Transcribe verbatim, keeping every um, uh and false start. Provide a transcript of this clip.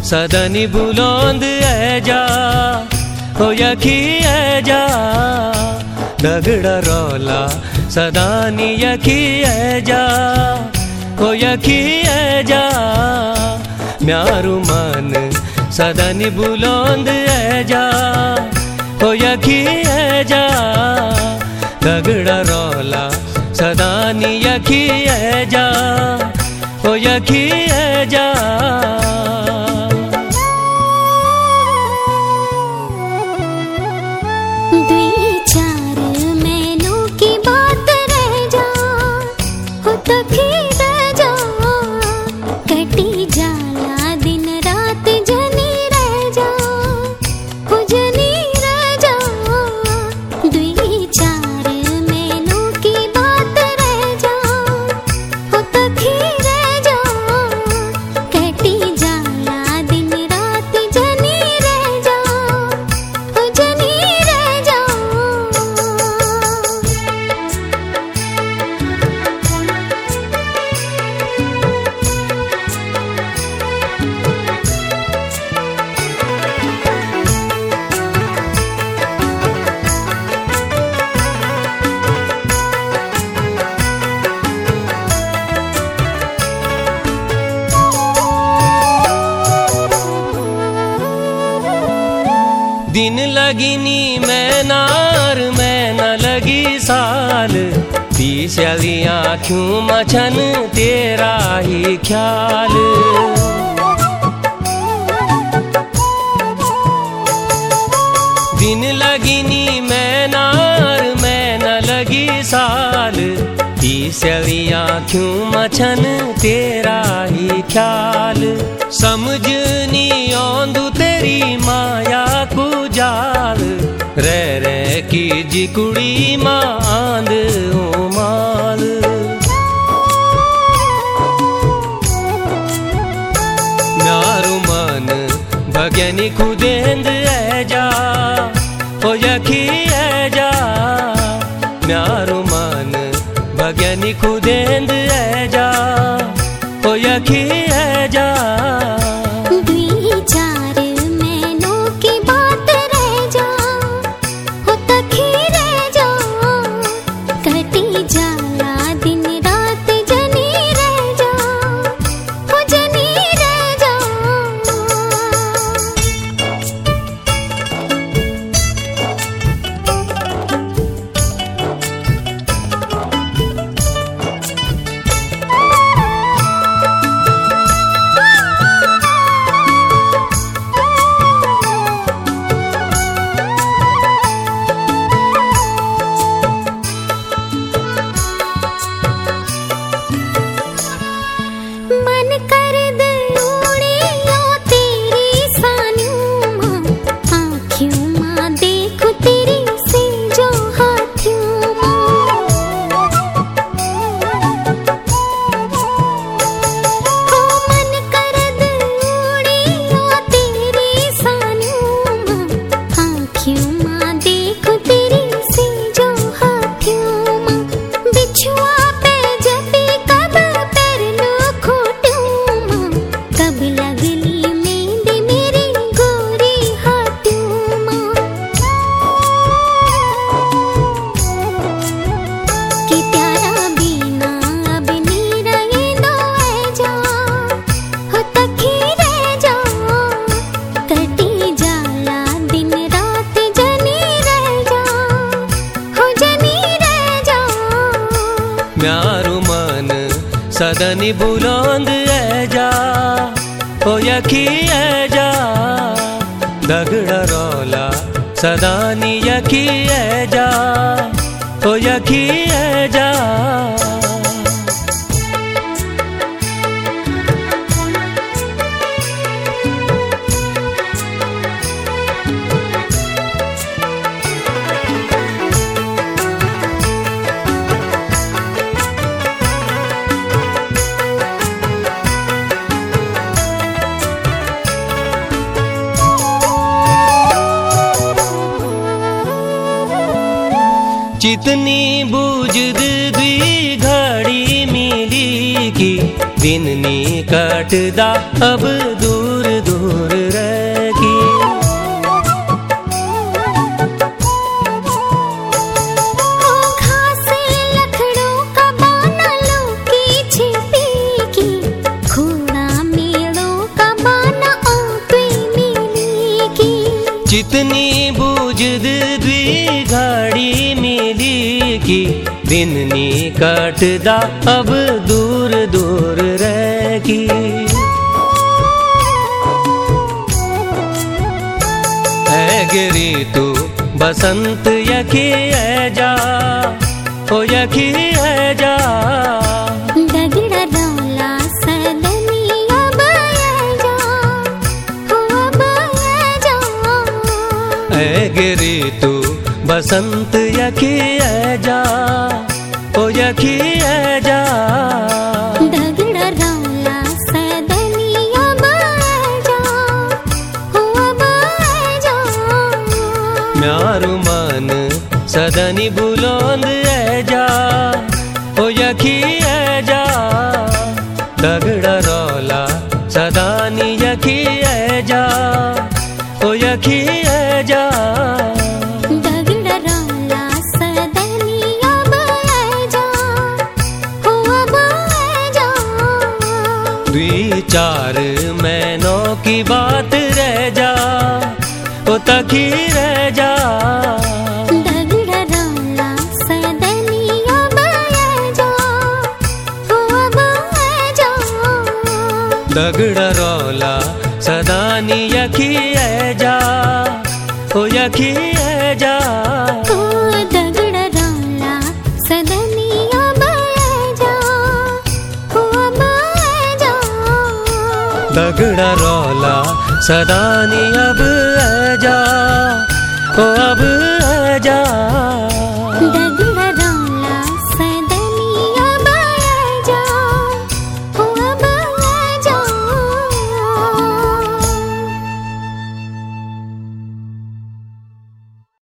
सदनी बुलंद है जा हो यखी है जा दगड़ा रोला सदानी यखी है जा हो यखी है जा म्यारू मन सदनी बुलंद है जा हो यखी है जा दगड़ा रोला सदानी यखी है जा हो यखी है जा दिन लगिनी मैं नार मैं न लगी साल तीस आँखों मछन तेरा ही ख्याल दिन लगिनी मैं नार मैं न लगी साल तीस आँखों मछन तेरा ही ख्याल समझ नी औंदू तेरी माया को जाल रे रे की जी कुड़ी मांद ओ माल म्यारू मन भगनी खुदेंद है जा हो यखी है जा म्यारू मन भगनी खुदेंद है जा हो यखी है जा म्यारू मन सदनी बुलंद है जा हो यखी है जा दगड़ा रोला सदानी यखी है जा हो यखी है जा चितनी बूझद द्वी घड़ी मिली की दिन नी कटदा अब दूर दूर दूर रह की। जितनी बूझद द्वी घड़ी मिली की, दिननी कटदा अब दूर दूर रह की। है गिरी तू बसंत यखी है जा, ओ यखी है जा। गिरी तू बसंत यखी है जा, ओ यखी है जा। दगड़ा रौला सदनी अब है जा, हो अब है जा। म्यारू मन सदनी बुलंद है जा, ओ यखी है जा। दगड़ा रौला सदानी यखी है जा, ओ यखी है जा। दगड़ा रौला सदनी अब है जा, हो अब है जा। द्वी चार महीनों की बात रह जा, ओ तकी रह जा। दगड़ा रौला सदनी अब है जा, हो अब है जा। दगड़ा रौला सदानी यखी है जा, ओ यखी है जा। ओ दगड़ा रौला सदनी अब है जा, हो अब है जा। दगड़ा रौला सदानी अब है जा, ओ अब है जा।